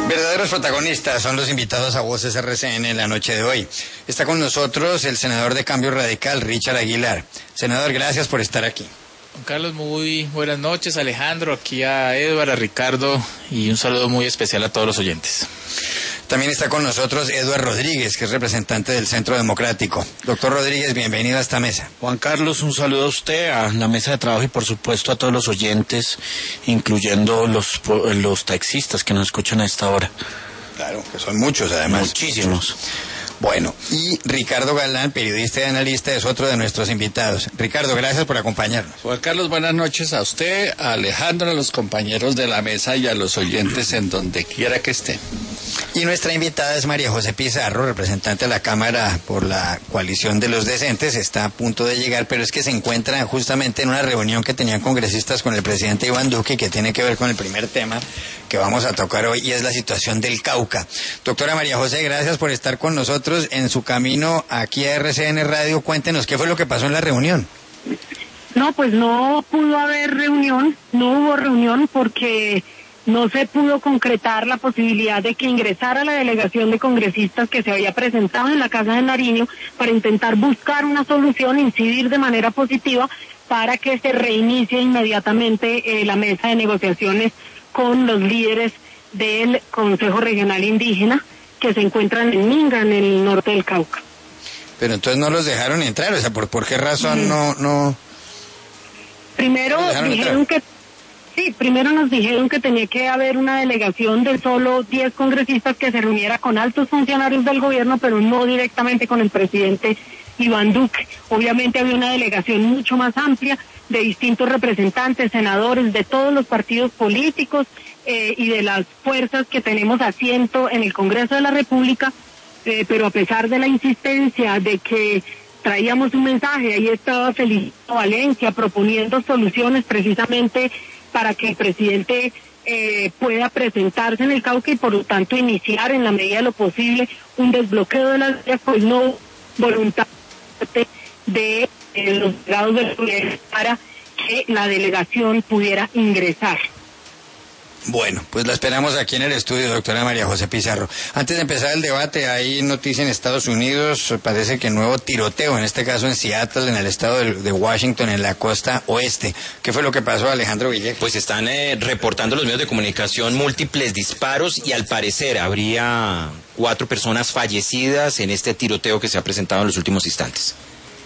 Verdaderos protagonistas son los invitados a Voces RCN en la noche de hoy. Está con nosotros el senador de Cambio Radical, Richard Aguilar. Senador, gracias por estar aquí. Juan Carlos, muy buenas noches. Alejandro, aquí a Edward, a Ricardo y un saludo muy especial a todos los oyentes. También está con nosotros Edward Rodríguez, que es representante del Centro Democrático. Doctor Rodríguez, bienvenido a esta mesa. Juan Carlos, un saludo a usted, a la mesa de trabajo y por supuesto a todos los oyentes, incluyendo los taxistas que nos escuchan a esta hora. Claro, que son muchos además. Muchísimos. Bueno, y Ricardo Galán, periodista y analista, es otro de nuestros invitados. Ricardo, gracias por acompañarnos. Juan Carlos, buenas noches a usted, a Alejandro, a los compañeros de la mesa y a los oyentes en donde quiera que estén. Y nuestra invitada es María José Pizarro, representante de la Cámara por la Coalición de los Decentes. Está a punto de llegar, pero es que se encuentra justamente en una reunión que tenían congresistas con el presidente Iván Duque, que tiene que ver con el primer tema que vamos a tocar hoy, y es la situación del Cauca. Doctora María José, gracias por estar con nosotros en su camino aquí a RCN Radio. Cuéntenos qué fue lo que pasó en la reunión. No, pues no pudo haber reunión, no hubo reunión porque no se pudo concretar la posibilidad de que ingresara la delegación de congresistas que se había presentado en la Casa de Nariño para intentar buscar una solución, incidir de manera positiva para que se reinicie inmediatamente la mesa de negociaciones con los líderes del Consejo Regional Indígena que se encuentran en Minga, en el norte del Cauca. Pero entonces no los dejaron entrar, o sea, ¿por qué razón no? Primero dijeron que primero nos dijeron que tenía que haber una delegación de solo 10 congresistas que se reuniera con altos funcionarios del gobierno, pero no directamente con el presidente Iván Duque. Obviamente había una delegación mucho más amplia de distintos representantes, senadores de todos los partidos políticos y de las fuerzas que tenemos asiento en el Congreso de la República, pero a pesar de la insistencia de que traíamos un mensaje, ahí estaba Feliciano Valencia proponiendo soluciones precisamente para que el presidente pueda presentarse en el Cauca y por lo tanto iniciar en la medida de lo posible un desbloqueo de las vías, pues no voluntad de los delegados del gobierno para que la delegación pudiera ingresar. Bueno, pues la esperamos aquí en el estudio, doctora María José Pizarro. Antes de empezar el debate, hay noticia en Estados Unidos, parece que nuevo tiroteo, en este caso en Seattle, en el estado de Washington, en la costa oeste. ¿Qué fue lo que pasó, Alejandro Villegas? Pues están reportando los medios de comunicación múltiples disparos y al parecer habría 4 personas fallecidas en este tiroteo que se ha presentado en los últimos instantes.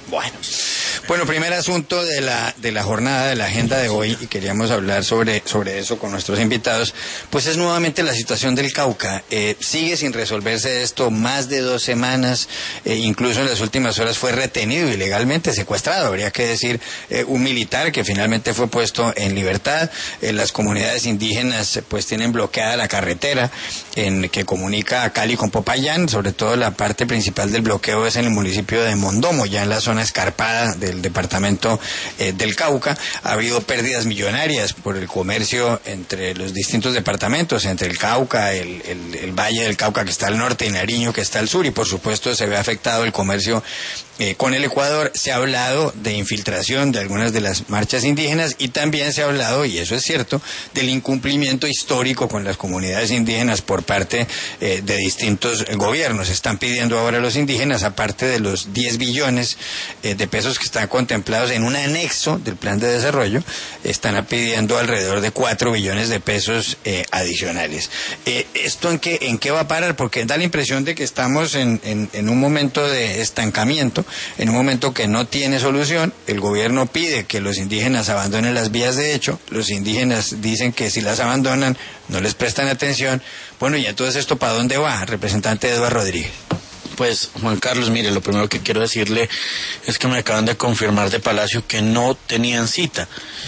Bueno, primer asunto de la jornada, de la agenda de hoy, y queríamos hablar sobre eso con nuestros invitados, pues es nuevamente la situación del Cauca. Sigue sin resolverse esto, más de 2 semanas, incluso en las últimas horas fue retenido ilegalmente, secuestrado, habría que decir, un militar que finalmente fue puesto en libertad. Las comunidades indígenas pues tienen bloqueada la carretera que comunica a Cali con Popayán, sobre todo la parte principal del bloqueo es en el municipio de Mondomo, ya en la zona escarpada del departamento del Cauca. Ha habido pérdidas millonarias por el comercio entre los distintos departamentos, entre el Cauca, el Valle del Cauca que está al norte y Nariño que está al sur, y por supuesto se ve afectado el comercio con el Ecuador. Se ha hablado de infiltración de algunas de las marchas indígenas y también se ha hablado, y eso es cierto, del incumplimiento histórico con las comunidades indígenas por parte de distintos gobiernos. Están pidiendo ahora los indígenas, aparte de los 10 billones de pesos que están contemplados en un anexo del plan de desarrollo, están pidiendo alrededor de 4 billones de pesos adicionales. ¿Esto en qué va a parar? Porque da la impresión de que estamos en un momento de estancamiento, en un momento que no tiene solución. El gobierno pide que los indígenas abandonen las vías de hecho, los indígenas dicen que si las abandonan no les prestan atención. Bueno, y entonces ¿esto para dónde va, representante Eduardo Rodríguez? Pues, Juan Carlos, mire, lo primero que quiero decirle es que me acaban de confirmar de Palacio que no tenían cita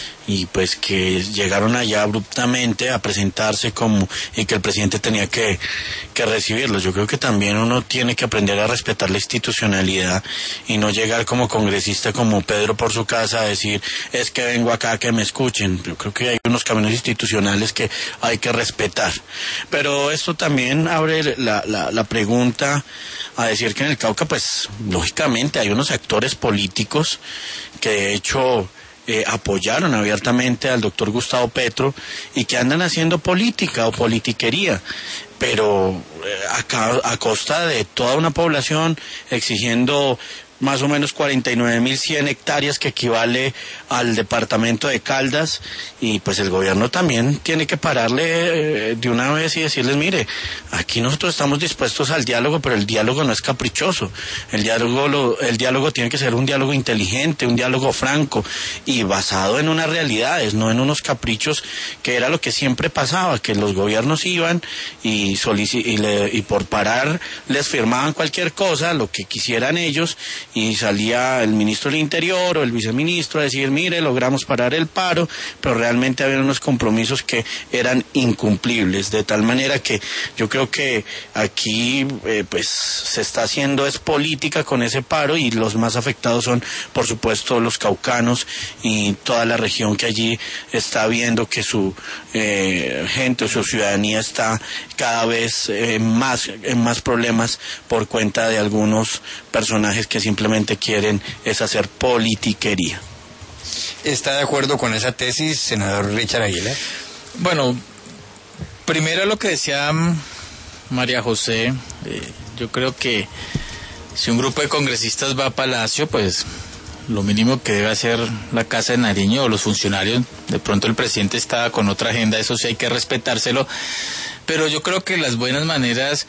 y pues que llegaron allá abruptamente a presentarse y que el presidente tenía que recibirlos. Yo creo que también uno tiene que aprender a respetar la institucionalidad y no llegar como congresista como Pedro por su casa a decir es que vengo acá a que me escuchen. Yo creo que hay unos caminos institucionales que hay que respetar. Pero esto también abre la pregunta a decir que en el Cauca, pues, lógicamente hay unos actores políticos que de hecho apoyaron abiertamente al doctor Gustavo Petro y que andan haciendo política o politiquería, pero a costa de toda una población, exigiendo más o menos 49.100 hectáreas, que equivale al departamento de Caldas, y pues el gobierno también tiene que pararle de una vez y decirles, mire, aquí nosotros estamos dispuestos al diálogo, pero el diálogo no es caprichoso, el diálogo tiene que ser un diálogo inteligente, un diálogo franco y basado en unas realidades, no en unos caprichos, que era lo que siempre pasaba, que los gobiernos iban y por parar les firmaban cualquier cosa, lo que quisieran ellos, y salía el ministro del Interior o el viceministro a decir, mire, logramos parar el paro, pero realmente había unos compromisos que eran incumplibles, de tal manera que yo creo que aquí pues se está haciendo es política con ese paro, y los más afectados son, por supuesto, los caucanos y toda la región que allí está viendo que su gente o su ciudadanía está cada vez en más problemas por cuenta de algunos personajes que simplemente quieren es hacer politiquería. ¿Está de acuerdo con esa tesis, senador Richard Aguilar? Bueno, primero lo que decía María José, yo creo que si un grupo de congresistas va a Palacio, pues lo mínimo que debe hacer la Casa de Nariño o los funcionarios, de pronto el presidente está con otra agenda, eso sí hay que respetárselo, pero yo creo que las buenas maneras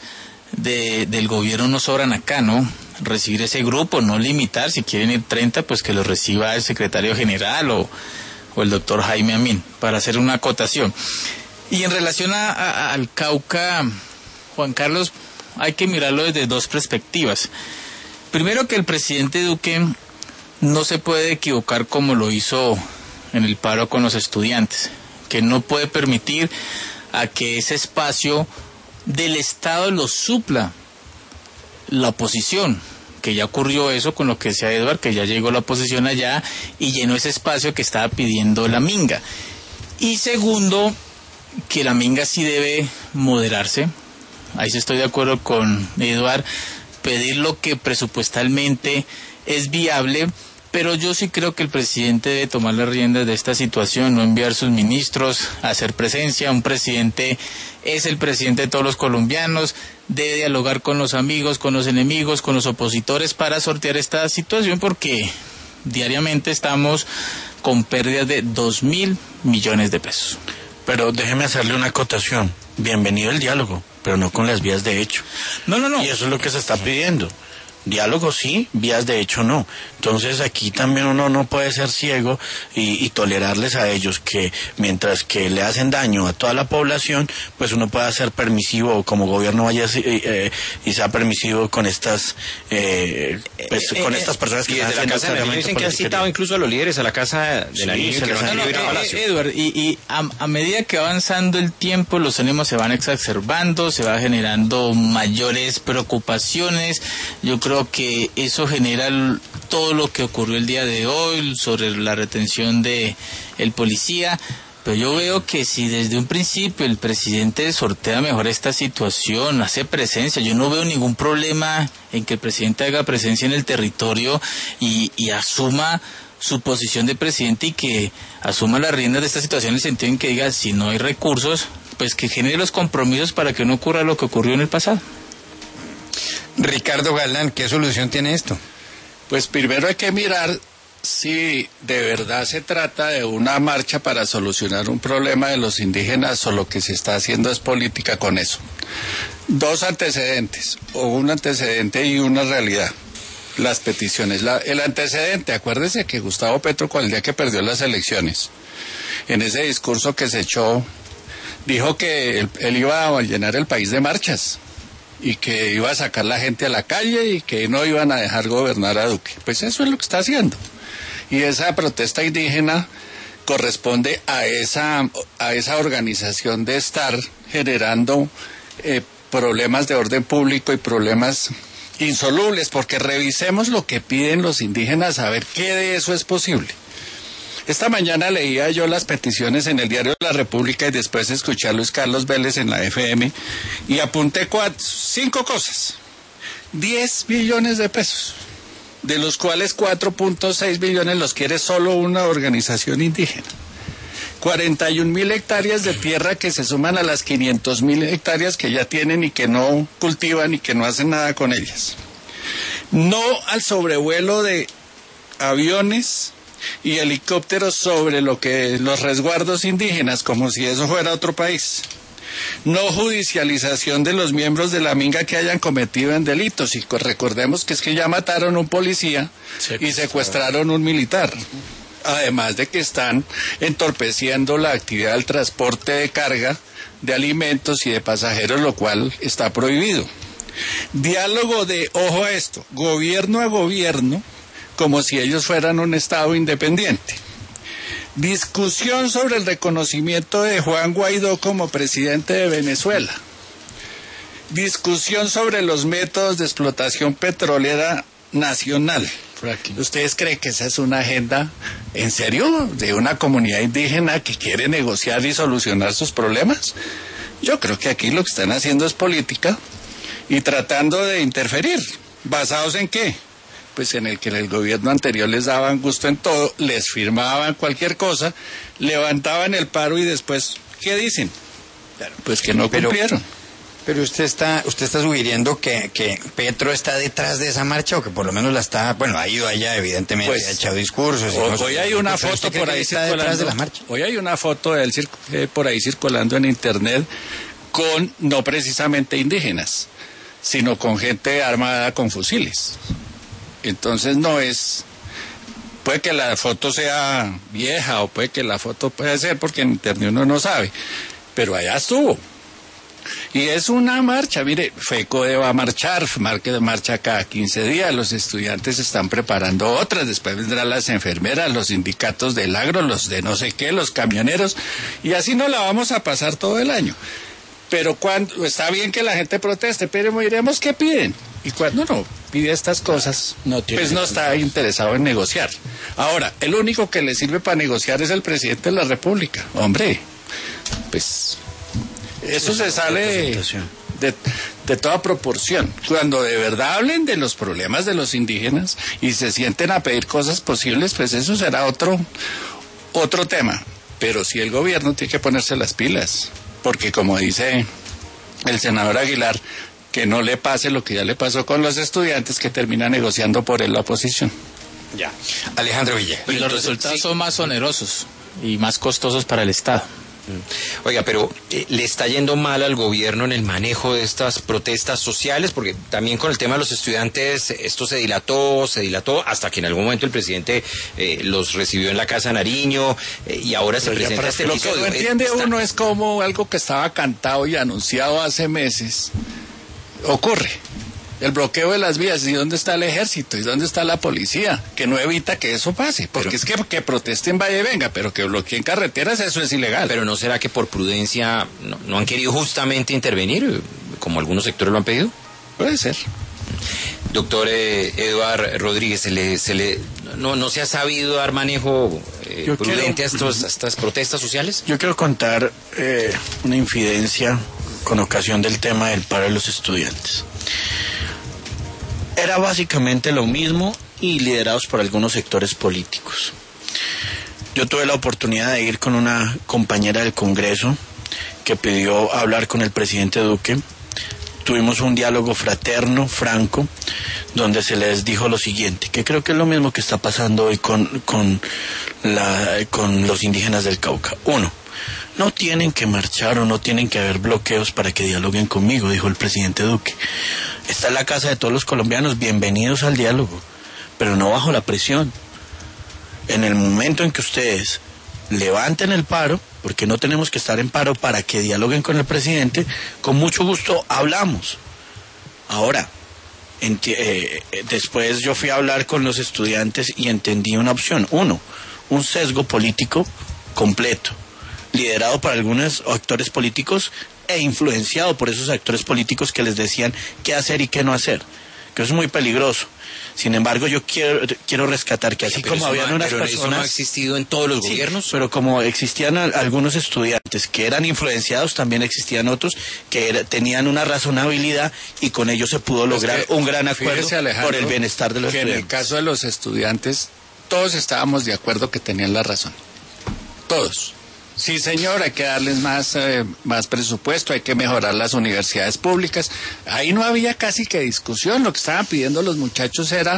del gobierno no sobran acá, ¿no? Recibir ese grupo, no limitar, si quieren ir 30, pues que los reciba el secretario general o el doctor Jaime Amín, para hacer una acotación. Y en relación al Cauca, Juan Carlos, hay que mirarlo desde dos perspectivas. Primero, que el presidente Duque no se puede equivocar como lo hizo en el paro con los estudiantes, que no puede permitir a que ese espacio del Estado lo supla la oposición, que ya ocurrió eso con lo que decía Edward, que ya llegó la oposición allá y llenó ese espacio que estaba pidiendo la Minga. Y segundo, que la Minga sí debe moderarse, ahí sí estoy de acuerdo con Edward, pedir lo que presupuestalmente es viable, pero yo sí creo que el presidente debe tomar las riendas de esta situación, no enviar sus ministros a hacer presencia. Un presidente es el presidente de todos los colombianos, debe dialogar con los amigos, con los enemigos, con los opositores para sortear esta situación, porque diariamente estamos con pérdidas de 2.000 millones de pesos. Pero déjeme hacerle una acotación. Bienvenido el diálogo, pero no con las vías de hecho. No. Y eso es lo que se está pidiendo. Diálogo sí, vías de hecho no. Entonces aquí también uno no puede ser ciego y tolerarles a ellos, que mientras que le hacen daño a toda la población, pues uno pueda ser permisivo, como gobierno vaya y sea permisivo con estas con estas personas que y desde la Casa de Nariño dicen que han citado incluso a los líderes a la Casa de Nariño, que no han querido ir a Palacio. Edward, y a medida que va avanzando el tiempo, los ánimos se van exacerbando, se va generando mayores preocupaciones. Yo creo que eso genera todo lo que ocurrió el día de hoy sobre la retención de el policía, pero yo veo que si desde un principio el presidente sortea mejor esta situación, hace presencia, yo no veo ningún problema en que el presidente haga presencia en el territorio y asuma su posición de presidente, y que asuma las riendas de esta situación en el sentido en que diga, si no hay recursos, pues que genere los compromisos para que no ocurra lo que ocurrió en el pasado. Ricardo Galán, ¿qué solución tiene esto? Pues primero hay que mirar si de verdad se trata de una marcha para solucionar un problema de los indígenas, o lo que se está haciendo es política con eso. Dos antecedentes, o un antecedente y una realidad. Las peticiones. El antecedente, acuérdese que Gustavo Petro, el día que perdió las elecciones, en ese discurso que se echó, dijo que él iba a llenar el país de marchas, y que iba a sacar la gente a la calle y que no iban a dejar gobernar a Duque. Pues eso es lo que está haciendo. Y esa protesta indígena corresponde a esa organización de estar generando problemas de orden público y problemas insolubles, porque revisemos lo que piden los indígenas, a ver qué de eso es posible. Esta mañana leía yo las peticiones en el diario La República y después escuché a Luis Carlos Vélez en la FM y apunté 5 cosas. 10 billones de pesos. de los cuales 4.6 millones los quiere solo una organización indígena. 41.000 hectáreas de tierra que se suman a las 500.000 hectáreas que ya tienen y que no cultivan y que no hacen nada con ellas. No al sobrevuelo de aviones y helicópteros sobre los resguardos indígenas, como si eso fuera otro país. No judicialización de los miembros de la minga que hayan cometido en delitos. Y recordemos que es que ya mataron a un policía y secuestraron a un militar. Además de que están entorpeciendo la actividad del transporte de carga, de alimentos y de pasajeros, lo cual está prohibido. Diálogo de, ojo a esto, gobierno a gobierno, como si ellos fueran un Estado independiente. Discusión sobre el reconocimiento de Juan Guaidó como presidente de Venezuela. Discusión sobre los métodos de explotación petrolera nacional. ¿Ustedes creen que esa es una agenda, en serio, de una comunidad indígena que quiere negociar y solucionar sus problemas? Yo creo que aquí lo que están haciendo es política y tratando de interferir. ¿Basados en qué? Pues en el que el gobierno anterior les daban gusto en todo, les firmaban cualquier cosa, levantaban el paro y después, ¿qué dicen? Pues que no cumplieron. Pero usted está sugiriendo que Petro está detrás de esa marcha, o que por lo menos la está, bueno, ha ido allá, evidentemente, pues, ha echado discursos. Hoy hay una foto por ahí circulando. Hoy hay una foto de él por ahí circulando en internet con, no precisamente indígenas, sino con gente armada con fusiles. Entonces no es, puede que la foto sea vieja o puede que la foto puede ser porque en internet uno no sabe, pero allá estuvo. Y es una marcha, mire, FECODE va a marchar, marcha cada 15 días, los estudiantes están preparando otras, después vendrán las enfermeras, los sindicatos del agro, los de no sé qué, los camioneros, y así no la vamos a pasar todo el año. Pero cuando está bien que la gente proteste, pero miremos qué piden. Y cuando no pide estas cosas, pues no está interesado en negociar. Ahora, el único que le sirve para negociar es el presidente de la República. Hombre, pues eso se sale de toda proporción. Cuando de verdad hablen de los problemas de los indígenas y se sienten a pedir cosas posibles, pues eso será otro tema. Pero sí el gobierno tiene que ponerse las pilas, porque como dice el senador Aguilar, que no le pase lo que ya le pasó con los estudiantes, que termina negociando por él la oposición. Ya. Alejandro Villegas. Y los resultados son más onerosos y más costosos para el Estado. Oiga, pero ¿le está yendo mal al gobierno en el manejo de estas protestas sociales? Porque también con el tema de los estudiantes esto se dilató, hasta que en algún momento el presidente los recibió en la Casa Nariño y ahora se presenta este episodio. Lo que no entiende uno es como algo que estaba cantado y anunciado hace meses ocurre. El bloqueo de las vías, ¿y dónde está el ejército? ¿Y dónde está la policía? Que no evita que eso pase, porque es que protesten vaya y venga, pero que bloqueen carreteras, eso es ilegal. Pero ¿no será que por prudencia no han querido justamente intervenir, como algunos sectores lo han pedido? Puede ser. Doctor Eduard Rodríguez, ¿no se ha sabido dar manejo prudente a estas protestas sociales? Yo quiero contar una infidencia con ocasión del tema del paro de los estudiantes. Era básicamente lo mismo y liderados por algunos sectores políticos. Yo tuve la oportunidad de ir con una compañera del Congreso que pidió hablar con el presidente Duque. Tuvimos un diálogo fraterno, franco, donde se les dijo lo siguiente, que creo que es lo mismo que está pasando hoy con los indígenas del Cauca. Uno, no tienen que marchar o no tienen que haber bloqueos para que dialoguen conmigo, dijo el presidente Duque. Está en la casa de todos los colombianos, bienvenidos al diálogo, pero no bajo la presión. En el momento en que ustedes levanten el paro, porque no tenemos que estar en paro para que dialoguen con el presidente, con mucho gusto hablamos. Ahora, después yo fui a hablar con los estudiantes y entendí una opción. Uno, un sesgo político completo, liderado por algunos actores políticos e influenciado por esos actores políticos que les decían qué hacer y qué no hacer. que eso es muy peligroso. Sin embargo, yo quiero rescatar que así como habían unas personas... ¿Eso no ha existido en todos los gobiernos? Pero como existían algunos estudiantes que eran influenciados, también existían otros que tenían una razonabilidad y con ello se pudo lograr un gran acuerdo por el bienestar de los estudiantes. En el caso de los estudiantes, todos estábamos de acuerdo que tenían la razón. Todos. Sí, señor, hay que darles más presupuesto, hay que mejorar las universidades públicas. Ahí no había casi que discusión, lo que estaban pidiendo los muchachos era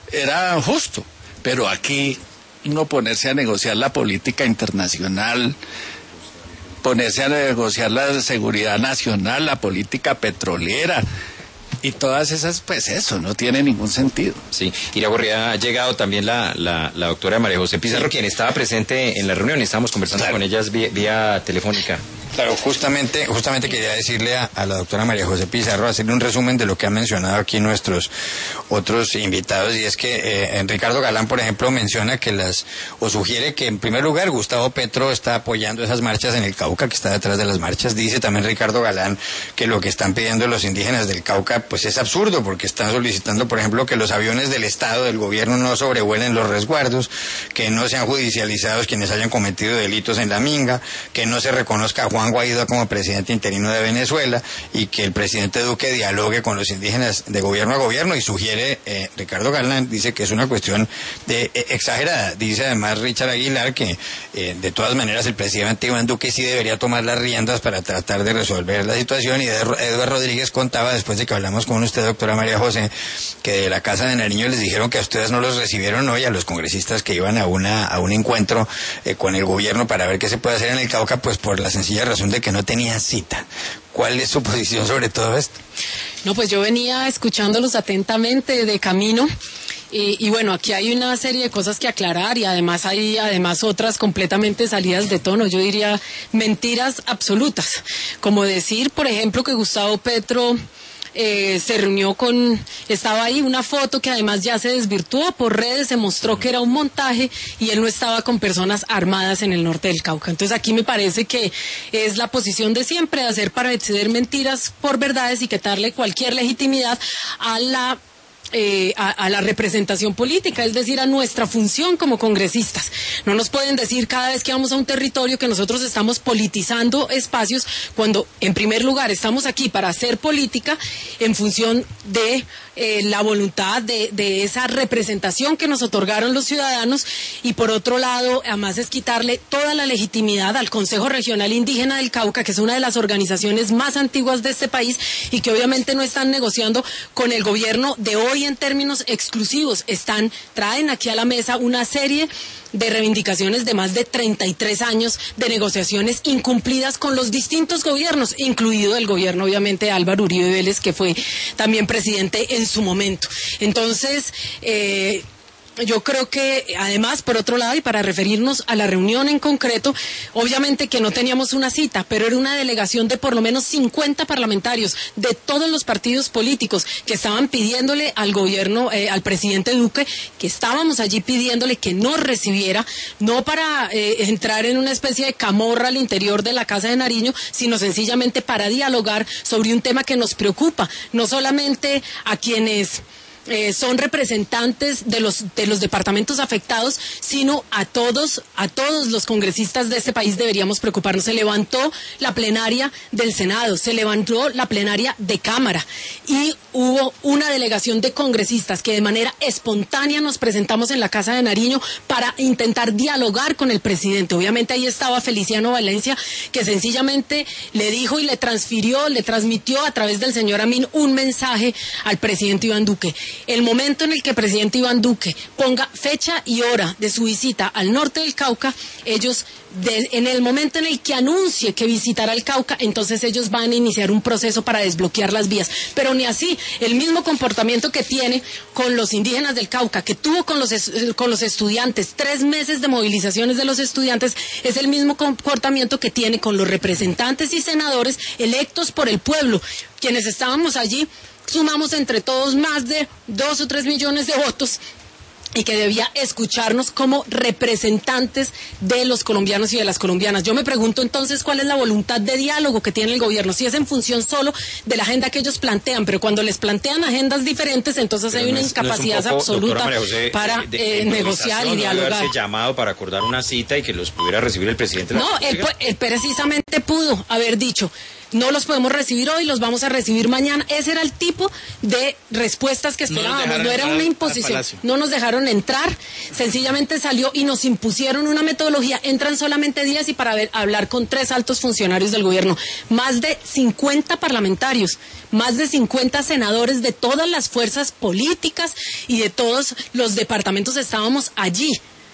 justo. Pero aquí no ponerse a negociar la política internacional, ponerse a negociar la seguridad nacional, la política petrolera... Y todas esas, pues eso, no tiene ningún sentido. Sí, Iragorri, ha llegado también la doctora María José Pizarro, quien estaba presente en la reunión, y estábamos conversando con ellas vía telefónica. Claro, justamente quería decirle a la doctora María José Pizarro, hacerle un resumen de lo que han mencionado aquí nuestros otros invitados, y es que Ricardo Galán, por ejemplo, menciona sugiere que en primer lugar Gustavo Petro está apoyando esas marchas en el Cauca, que está detrás de las marchas. Dice también Ricardo Galán que lo que están pidiendo los indígenas del Cauca pues es absurdo, porque están solicitando, por ejemplo, que los aviones del Estado, del gobierno, no sobrevuelen los resguardos, que no sean judicializados quienes hayan cometido delitos en la Minga, que no se reconozca a Juan Guaidó como presidente interino de Venezuela, y que el presidente Duque dialogue con los indígenas de gobierno a gobierno. Y sugiere, Ricardo Galán dice que es una cuestión exagerada. Dice además Richard Aguilar que de todas maneras el presidente Iván Duque sí debería tomar las riendas para tratar de resolver la situación. Y Eduardo Rodríguez contaba, después de que hablamos con usted, doctora María José, que de la Casa de Nariño les dijeron que a ustedes no los recibieron hoy, a los congresistas que iban a un encuentro con el gobierno para ver qué se puede hacer en el Cauca, pues por la sencilla razón de que no tenían cita. ¿Cuál es su posición sobre todo esto? No, pues yo venía escuchándolos atentamente de camino. Y bueno, aquí hay una serie de cosas que aclarar, y además hay otras completamente salidas de tono. Yo diría mentiras absolutas. Como decir, por ejemplo, que Gustavo Petro se reunió estaba ahí una foto que además ya se desvirtuó por redes, se mostró que era un montaje y él no estaba con personas armadas en el norte del Cauca. Entonces aquí me parece que es la posición de siempre, de hacer parecer mentiras por verdades y quitarle cualquier legitimidad a la representación política, es decir, a nuestra función como congresistas. No nos pueden decir cada vez que vamos a un territorio que nosotros estamos politizando espacios, cuando en primer lugar estamos aquí para hacer política en función de la voluntad de esa representación que nos otorgaron los ciudadanos, y por otro lado, además es quitarle toda la legitimidad al Consejo Regional Indígena del Cauca, que es una de las organizaciones más antiguas de este país y que obviamente no están negociando con el gobierno de hoy en términos exclusivos. Traen aquí a la mesa una serie de reivindicaciones de más de 33 años de negociaciones incumplidas con los distintos gobiernos, incluido el gobierno obviamente de Álvaro Uribe Vélez, que fue también presidente en su momento. Entonces, yo creo que además, por otro lado, y para referirnos a la reunión en concreto, obviamente que no teníamos una cita, pero era una delegación de por lo menos 50 parlamentarios de todos los partidos políticos que estaban pidiéndole al gobierno, al presidente Duque, que estábamos allí pidiéndole que nos recibiera, no para entrar en una especie de camorra al interior de la Casa de Nariño, sino sencillamente para dialogar sobre un tema que nos preocupa, no solamente a quienes son representantes de los departamentos afectados, sino a todos los congresistas de este país deberíamos preocuparnos. Se levantó la plenaria del Senado, se levantó la plenaria de Cámara y hubo una delegación de congresistas que de manera espontánea nos presentamos en la Casa de Nariño para intentar dialogar con el presidente. Obviamente ahí estaba Feliciano Valencia, que sencillamente le dijo y le transmitió a través del señor Amin un mensaje al presidente Iván Duque. El momento en el que el presidente Iván Duque ponga fecha y hora de su visita al norte del Cauca, en el momento en el que anuncie que visitará el Cauca, entonces ellos van a iniciar un proceso para desbloquear las vías. Pero ni así, el mismo comportamiento que tiene con los indígenas del Cauca, que tuvo con los estudiantes, 3 meses de movilizaciones de los estudiantes, es el mismo comportamiento que tiene con los representantes y senadores electos por el pueblo, quienes estábamos allí. Sumamos entre todos más de 2 o 3 millones de votos y que debía escucharnos como representantes de los colombianos y de las colombianas. Yo me pregunto entonces cuál es la voluntad de diálogo que tiene el gobierno, si es en función solo de la agenda que ellos plantean, pero cuando les plantean agendas diferentes, entonces hay una incapacidad absoluta para negociar y dialogar. Haberse llamado para acordar una cita y que los pudiera recibir el presidente. No, él precisamente pudo haber dicho: no los podemos recibir hoy, los vamos a recibir mañana. Ese era el tipo de respuestas que esperábamos, no era una imposición. No nos dejaron entrar, sencillamente salió y nos impusieron una metodología. Entran solamente 10 y para hablar con 3 altos funcionarios del gobierno. Más de 50 parlamentarios, más de 50 senadores de todas las fuerzas políticas y de todos los departamentos estábamos allí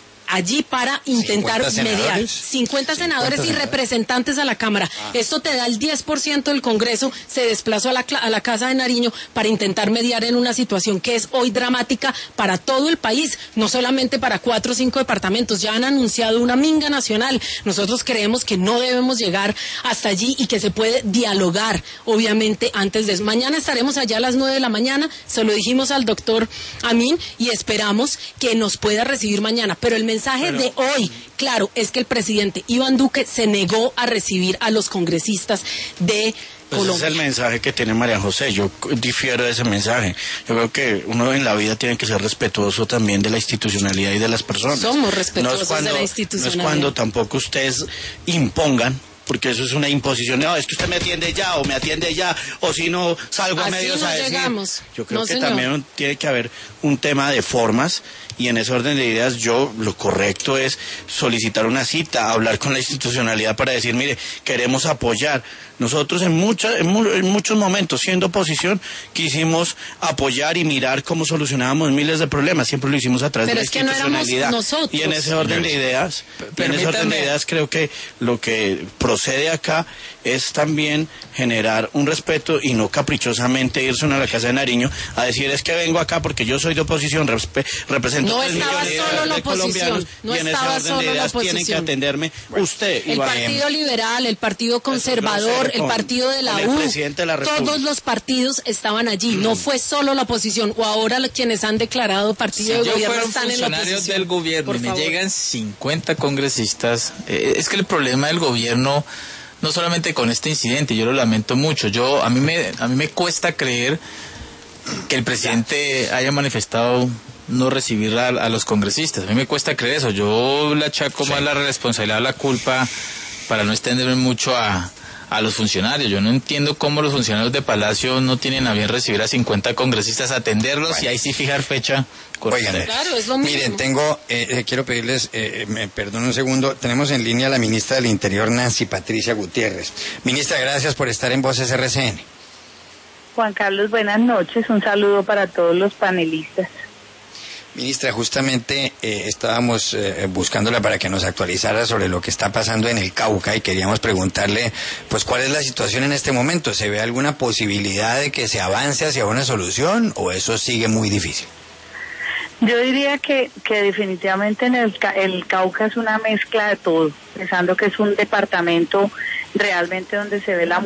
para intentar mediar. 50 senadores y representantes a la Cámara. Esto te da el 10% del Congreso, se desplazó a la Casa de Nariño para intentar mediar en una situación que es hoy dramática para todo el país, no solamente para 4 o 5 departamentos. Ya han anunciado una minga nacional. Nosotros creemos que no debemos llegar hasta allí y que se puede dialogar, obviamente, antes de eso. Mañana estaremos allá a las 9 de la mañana, se lo dijimos al doctor Amin y esperamos que nos pueda recibir mañana, pero el mensaje de hoy, claro, es que el presidente Iván Duque se negó a recibir a los congresistas de Colombia. Ese es el mensaje que tiene María José. Yo difiero de ese mensaje. Yo creo que uno en la vida tiene que ser respetuoso también de la institucionalidad y de las personas. Somos respetuosos de la institucionalidad. No es cuando tampoco ustedes impongan, porque eso es una imposición. No, es que usted me atiende ya, o me atiende ya, o si no, salgo a medios a decir. Yo creo que también tiene que haber un tema de formas, y en ese orden de ideas lo correcto es solicitar una cita, hablar con la institucionalidad para decir, mire, queremos apoyar. Nosotros en muchos momentos, siendo oposición, quisimos apoyar y mirar cómo solucionábamos miles de problemas. Siempre lo hicimos a través de la institucionalidad. No éramos nosotros. Y en ese orden de ideas, creo que lo que procede acá es también generar un respeto y no caprichosamente irse uno a la Casa de Nariño a decir, es que vengo acá porque yo soy de oposición, represento no estaba solo la oposición, no y en estaba ese orden de ideas tienen que atenderme usted. El Partido Liberal, el Partido Conservador, el Partido de la U, todos los partidos estaban allí, no fue solo la oposición, o ahora quienes han declarado partido de gobierno están en la oposición. Funcionarios del gobierno y me llegan 50 congresistas, es que el problema del gobierno, no solamente con este incidente, yo lo lamento mucho, a mí me cuesta creer que el presidente haya manifestado no recibir a los congresistas. A mí me cuesta creer eso. Yo le achaco más la responsabilidad, la culpa, para no extenderme mucho a los funcionarios. Yo no entiendo cómo los funcionarios de Palacio no tienen a bien recibir a 50 congresistas, atenderlos y ahí sí fijar fecha. Oigan, claro, es lo mismo. Miren, quiero pedirles, me perdonen un segundo, tenemos en línea a la ministra del Interior, Nancy Patricia Gutiérrez. Ministra, gracias por estar en Voces RCN. Juan Carlos, buenas noches, un saludo para todos los panelistas. Ministra, justamente estábamos buscándola para que nos actualizara sobre lo que está pasando en el Cauca y queríamos preguntarle, pues, ¿cuál es la situación en este momento? ¿Se ve alguna posibilidad de que se avance hacia una solución o eso sigue muy difícil? Yo diría que definitivamente el Cauca es una mezcla de todo, pensando que es un departamento realmente donde se ve la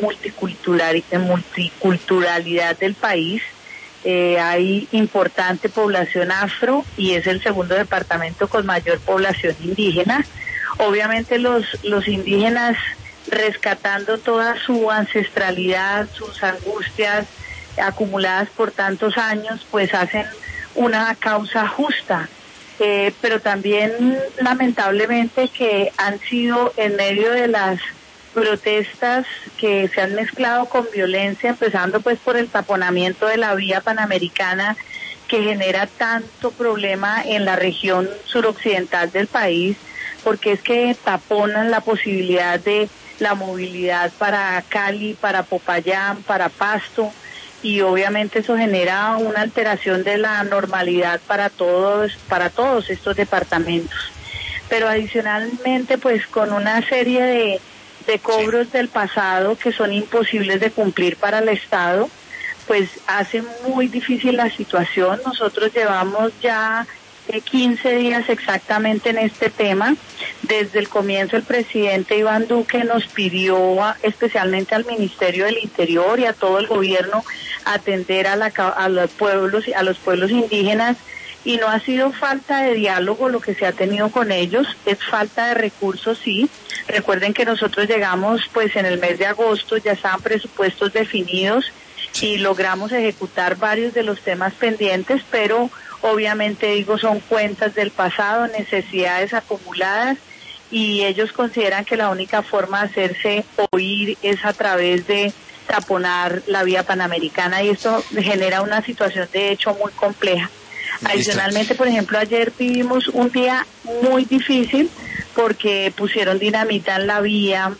multiculturalidad del país. Hay importante población afro y es el segundo departamento con mayor población indígena. Obviamente los indígenas, rescatando toda su ancestralidad, sus angustias acumuladas por tantos años, pues hacen una causa justa, pero también lamentablemente que han sido en medio de las protestas que se han mezclado con violencia, empezando pues por el taponamiento de la vía panamericana que genera tanto problema en la región suroccidental del país, porque es que taponan la posibilidad de la movilidad para Cali, para Popayán, para Pasto, y obviamente eso genera una alteración de la normalidad para todos estos departamentos. Pero adicionalmente pues con una serie de cobros del pasado que son imposibles de cumplir para el Estado, pues hace muy difícil la situación. Nosotros llevamos ya 15 días exactamente en este tema. Desde el comienzo el presidente Iván Duque nos pidió especialmente al Ministerio del Interior y a todo el gobierno atender a los pueblos indígenas y no ha sido falta de diálogo lo que se ha tenido con ellos, es falta de recursos, sí. Recuerden que nosotros llegamos pues en el mes de agosto, ya estaban presupuestos definidos y logramos ejecutar varios de los temas pendientes, pero obviamente digo son cuentas del pasado, necesidades acumuladas, y ellos consideran que la única forma de hacerse oír es a través de taponar la vía panamericana, y esto genera una situación de hecho muy compleja. Adicionalmente, por ejemplo, ayer vivimos un día muy difícil porque pusieron dinamita en la vía,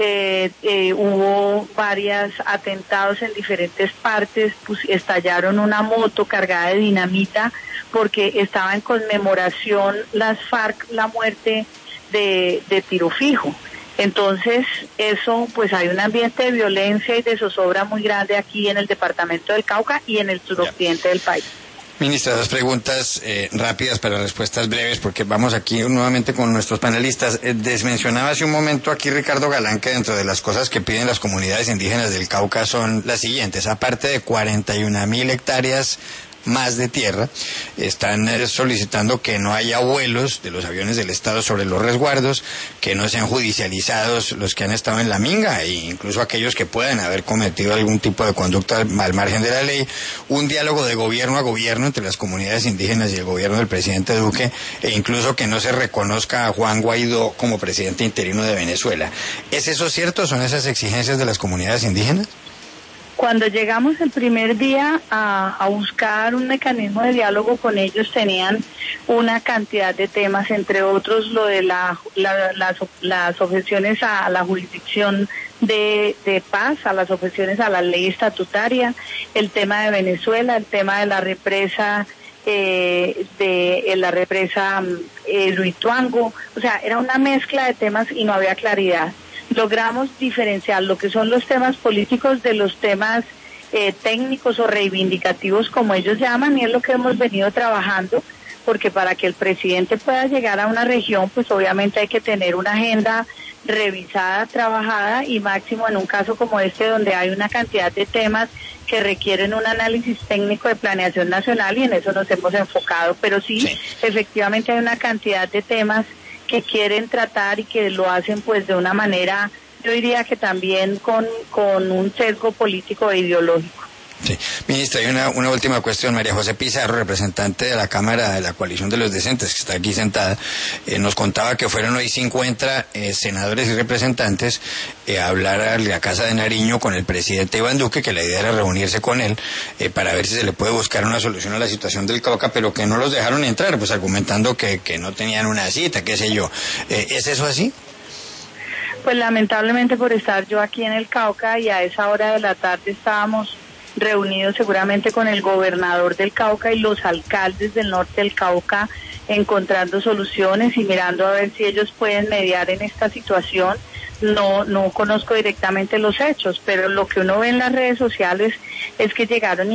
hubo varios atentados en diferentes partes, estallaron una moto cargada de dinamita porque estaba en conmemoración las FARC la muerte de Tiro Fijo. Entonces, eso, pues hay un ambiente de violencia y de zozobra muy grande aquí en el departamento del Cauca y en el suroccidente del país. Ministra, dos preguntas rápidas para respuestas breves, porque vamos aquí nuevamente con nuestros panelistas. Desmencionaba hace un momento aquí Ricardo Galán que dentro de las cosas que piden las comunidades indígenas del Cauca son las siguientes. Aparte de 41.000 hectáreas más de tierra, están solicitando que no haya vuelos de los aviones del Estado sobre los resguardos, que no sean judicializados los que han estado en la minga, e incluso aquellos que puedan haber cometido algún tipo de conducta al margen de la ley, un diálogo de gobierno a gobierno entre las comunidades indígenas y el gobierno del presidente Duque, e incluso que no se reconozca a Juan Guaidó como presidente interino de Venezuela. ¿Es eso cierto? ¿Son esas exigencias de las comunidades indígenas? Cuando llegamos el primer día a buscar un mecanismo de diálogo con ellos, tenían una cantidad de temas, entre otros lo de las objeciones a la jurisdicción de paz, a las objeciones a la ley estatutaria, el tema de Venezuela, el tema de la represa Ruituango. O sea, era una mezcla de temas y no había claridad. Logramos diferenciar lo que son los temas políticos de los temas técnicos o reivindicativos, como ellos llaman, y es lo que hemos venido trabajando, porque para que el presidente pueda llegar a una región, pues obviamente hay que tener una agenda revisada, trabajada, y máximo en un caso como este, donde hay una cantidad de temas que requieren un análisis técnico de planeación nacional, y en eso nos hemos enfocado. Pero sí, efectivamente hay una cantidad de temas que quieren tratar y que lo hacen pues de una manera, yo diría que también con un sesgo político e ideológico. Sí. Ministra, hay una última cuestión. María José Pizarro, representante de la Cámara de la Coalición de los Decentes, que está aquí sentada, nos contaba que fueron hoy 50 senadores y representantes a hablar a la Casa de Nariño con el presidente Iván Duque, que la idea era reunirse con él para ver si se le puede buscar una solución a la situación del Cauca, pero que no los dejaron entrar, pues argumentando que no tenían una cita, qué sé yo. ¿Es eso así? Pues lamentablemente, por estar yo aquí en el Cauca, y a esa hora de la tarde estábamos reunidos seguramente con el gobernador del Cauca y los alcaldes del norte del Cauca, encontrando soluciones y mirando a ver si ellos pueden mediar en esta situación. No conozco directamente los hechos, pero lo que uno ve en las redes sociales es que llegaron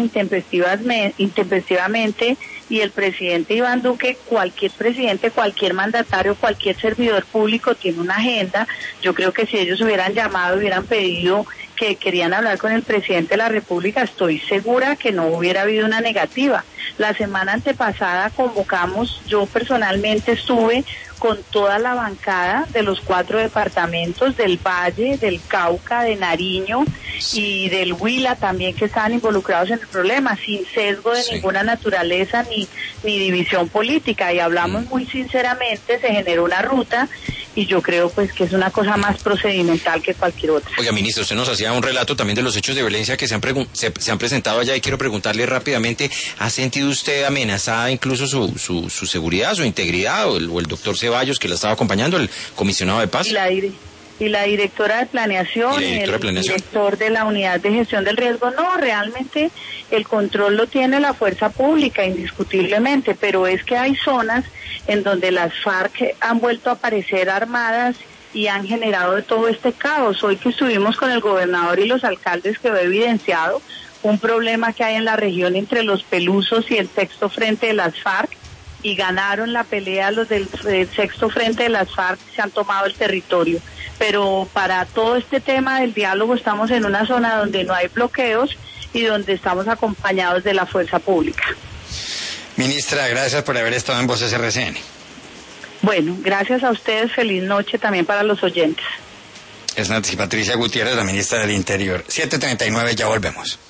intempestivamente, y el presidente Iván Duque, cualquier presidente, cualquier mandatario, cualquier servidor público tiene una agenda. Yo creo que si ellos hubieran llamado, hubieran pedido que querían hablar con el presidente de la República, estoy segura que no hubiera habido una negativa. La semana antepasada convocamos, yo personalmente estuve con toda la bancada de los 4 departamentos del Valle, del Cauca, de Nariño y del Huila también, que estaban involucrados en el problema, sin sesgo de ninguna naturaleza ni división política, y hablamos muy sinceramente. Se generó una ruta y yo creo pues que es una cosa más procedimental que cualquier otra. Oiga, ministro, usted nos hacía un relato también de los hechos de violencia que se han presentado allá, y quiero preguntarle rápidamente, ¿ha sentido usted amenazada incluso su seguridad, su integridad, o el doctor Ceballos, que la estaba acompañando, el comisionado de paz? Y la directora de planeación, y el director de la unidad de gestión del riesgo. No, realmente el control lo tiene la fuerza pública, indiscutiblemente, pero es que hay zonas en donde las FARC han vuelto a aparecer armadas y han generado todo este caos. Hoy que estuvimos con el gobernador y los alcaldes, quedó evidenciado un problema que hay en la región entre los pelusos y el sexto frente de las FARC, y ganaron la pelea los del sexto frente de las FARC, se han tomado el territorio. Pero para todo este tema del diálogo estamos en una zona donde no hay bloqueos y donde estamos acompañados de la fuerza pública. Ministra, gracias por haber estado en Voces RCN. Bueno, gracias a ustedes, feliz noche también para los oyentes. Es Nancy Patricia Gutiérrez, la ministra del Interior. 7:39, ya volvemos.